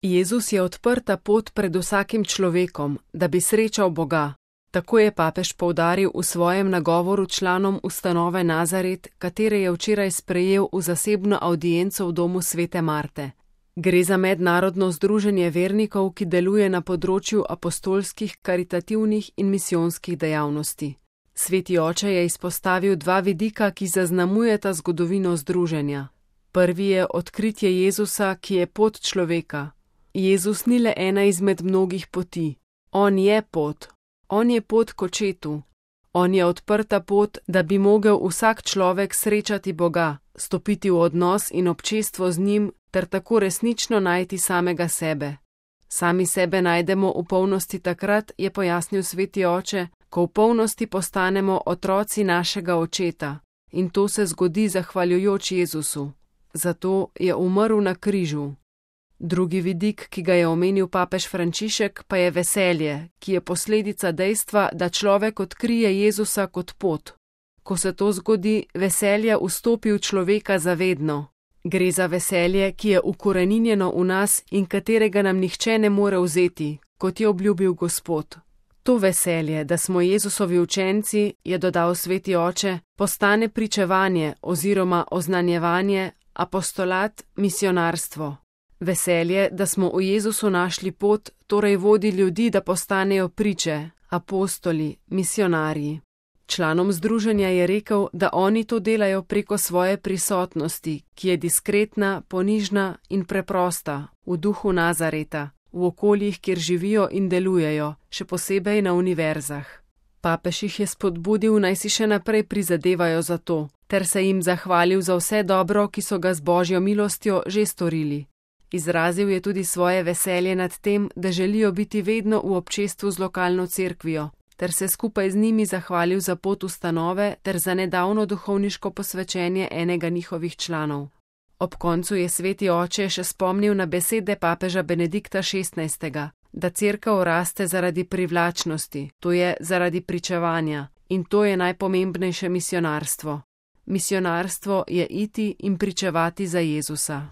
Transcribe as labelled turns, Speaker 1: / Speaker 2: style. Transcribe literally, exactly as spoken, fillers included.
Speaker 1: Jezus je odprta pot pred vsakim človekom, da bi srečal Boga. Tako je papež poudaril v svojem nagovoru članom ustanove Nazaret, katere je včeraj sprejel v zasebno avdienco v domu svete Marte. Gre za mednarodno združenje vernikov, ki deluje na področju apostolskih, karitativnih in misijonskih dejavnosti. Sveti oče je izpostavil dva vidika, ki zaznamujeta zgodovino združenja. Prvi je odkritje Jezusa, ki je pot človeka. Jezus ni le ena izmed mnogih poti. On je pot. On je pot k očetu. On je odprta pot, da bi mogel vsak človek srečati Boga, stopiti v odnos in občestvo z njim ter tako resnično najti samega sebe. Sami sebe najdemo v polnosti takrat, je pojasnil sveti oče, ko v polnosti postanemo otroci našega očeta. In to se zgodi zahvaljujoč Jezusu. Zato je umrl na križu. Drugi vidik, ki ga je omenil papež Frančišek, pa je veselje, ki je posledica dejstva, da človek odkrije Jezusa kot pot. Ko se to zgodi, veselje vstopi v človeka zavedno. Gre za veselje, ki je ukoreninjeno v nas in katerega nam nihče ne more vzeti, kot je obljubil Gospod. To veselje, da smo Jezusovi učenci, je dodal sveti oče, postane pričevanje oziroma oznanjevanje, apostolat, misionarstvo. Veselje, da smo v Jezusu našli pot, torej vodi ljudi, da postanejo priče, apostoli, misionarji. Članom združenja je rekel, da oni to delajo preko svoje prisotnosti, ki je diskretna, ponižna in preprosta, v duhu Nazareta, v okoljih, kjer živijo in delujejo, še posebej na univerzah. Papež jih je spodbudil, naj si še naprej prizadevajo za to, ter se jim zahvalil za vse dobro, ki so ga z Božjo milostjo že storili. Izrazil je tudi svoje veselje nad tem, da želijo biti vedno v občestvu z lokalno cerkvijo, ter se skupaj z njimi zahvalil za pot ustanove ter za nedavno duhovniško posvečenje enega njihovih članov. Ob koncu je sveti oče še spomnil na besede papeža Benedikta šestnajstega, da cerkev raste zaradi privlačnosti, to je zaradi pričevanja, in to je najpomembnejše misionarstvo. Misionarstvo je iti in pričevati za Jezusa.